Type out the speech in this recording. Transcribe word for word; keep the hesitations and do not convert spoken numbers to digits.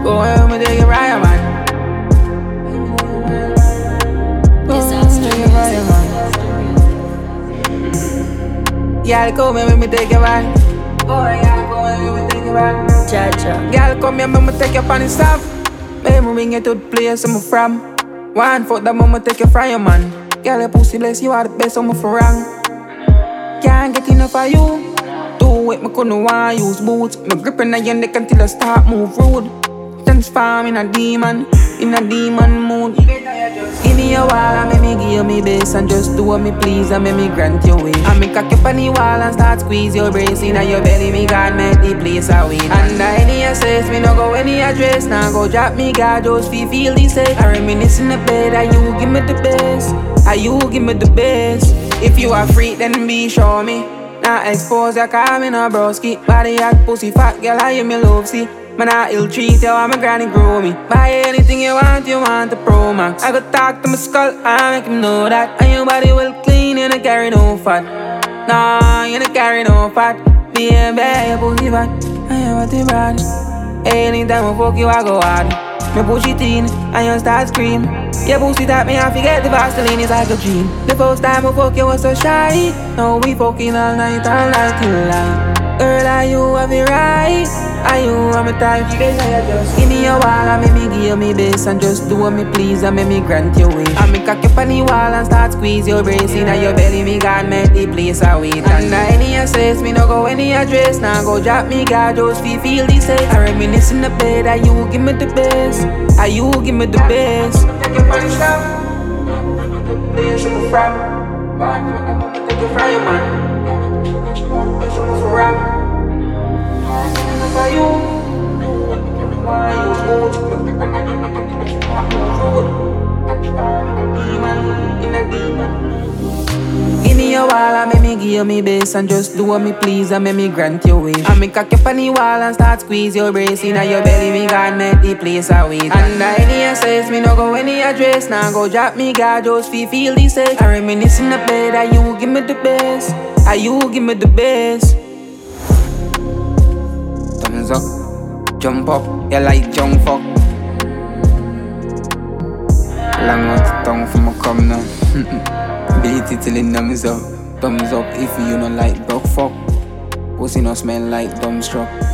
Go home and take it right, man. Go home and take it right, man. Girl, come here, let me take it right. Oh, yeah, come here, let me take it right. Jaja. Girl, come here, let me take you on the stop. Make me bring you to the place I'm from. One foot that mama take you from your man. Girl, your pussy bless, you are the best of my wrong. Can't get enough of you. Do it, me couldn't want use boots. Me gripping on your neck until I start move rude. Transform in a demon, in a demon mood. Give me a wall and make me give me base. And just do what me please and make me grant your wish. And me cock up on the wall and start squeeze your brace. In your belly, me God make the place a win. And any access, me no go any address. Now go drop me God, just feel feel the safe. I reminisce in the bed, and you give me the best. And you give me the best. If you are free, then be show me. Now expose your car, me no broski. Body hot, pussy fat, girl, I you me love, see. Man, I ill treat you, I'm a granny grow me. Buy anything you want, you want the Pro Max. I go talk to my skull, I make him know that. And your body well clean, you don't carry no fat. Nah, you don't carry no fat. Be a bad, your pussy fat, and you want it bad. Anytime I fuck you, I go hard. Me push it in, and you start scream. Your pussy that me, I forget the Vaseline is like a dream. The first time I fuck you was so shy. Now we fucking all night, all night till light. Girl, are you have it right? Are you on my type? Give me a wall and make me give me base. And just do what me please and make me grant your wish. And me cock up on the wall and start squeeze your brace. In your belly, me God make the place a wait. And any access, me no go any address. Now go drop me God, just feel feel the safe. I reminisce in the bed, and you give me the best. And you give me the best. Take your money stop. Place you from. Take your from your man. For you, why you hold demon in a demon. Give me a wall and make me give me base. And just do what me please and make me grant your wish. And me cock up on the wall and start squeeze your brace. In your belly, me God make the place a wait. And any access, me no go any address. Now go drop me God, just feel feel the safe. I reminisce in the bed, and you give me the best. And you give me the best. Thumbs up, jump up, you like jump fuck. Long out the tongue from a come now. Beat it till it numbs up. Thumbs up if you don't like broke fuck. Pussy no smell like dumb struck.